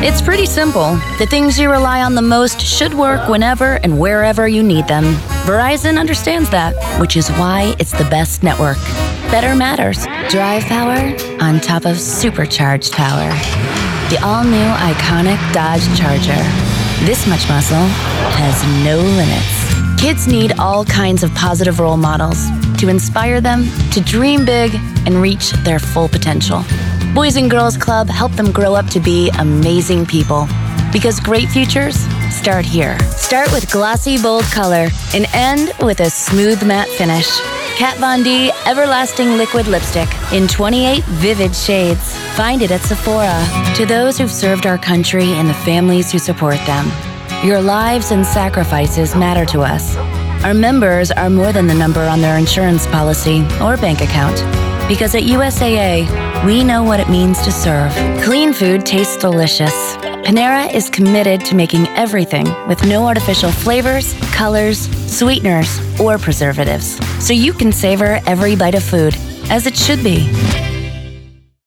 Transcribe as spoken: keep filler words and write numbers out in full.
It's pretty simple. The things you rely on the most should work whenever and wherever you need them. Verizon understands that, which is why it's the best network. Better matters. Drive power on top of supercharged power. The all-new iconic Dodge Charger. This much muscle has no limits. Kids need all kinds of positive role models to inspire them to dream big and reach their full potential. Boys and Girls Club help them grow up to be amazing people. Because great futures start here. Start with glossy, bold color and end with a smooth matte finish. Kat Von D Everlasting Liquid Lipstick in twenty-eight vivid shades. Find it at Sephora. To those who've served our country and the families who support them, your lives and sacrifices matter to us. Our members are more than the number on their insurance policy or bank account. Because at U S A A, we know what it means to serve. Clean food tastes delicious. Panera is committed to making everything with no artificial flavors, colors, sweeteners, or preservatives. So you can savor every bite of food, as it should be.